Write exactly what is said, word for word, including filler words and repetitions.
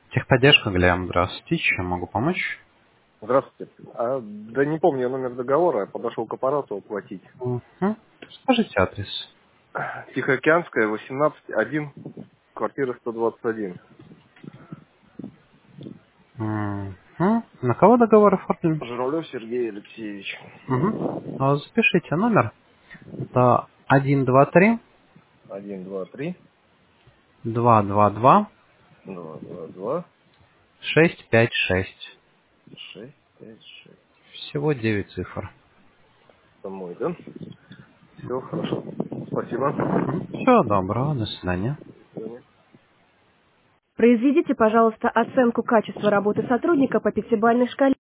Техподдержка, Глеб, здравствуйте. Чем могу помочь? Здравствуйте. А, да не помню я номер договора, я подошел к аппарату оплатить. Угу. Скажите адрес. Тихоокеанская, восемнадцать, один, квартира сто двадцать один. Угу. На кого договор оформлен? Журавлев Сергей Алексеевич. Угу. А, запишите номер. Это один два три Один, два, три, два два два два, два, два, шесть пять шесть. шесть, пять, шесть. Всего девять цифр. Это мой, да? Все, хорошо. Спасибо. Всего доброго. До свидания. До свидания. Произведите, пожалуйста, оценку качества работы сотрудника по пятибалльной шкале.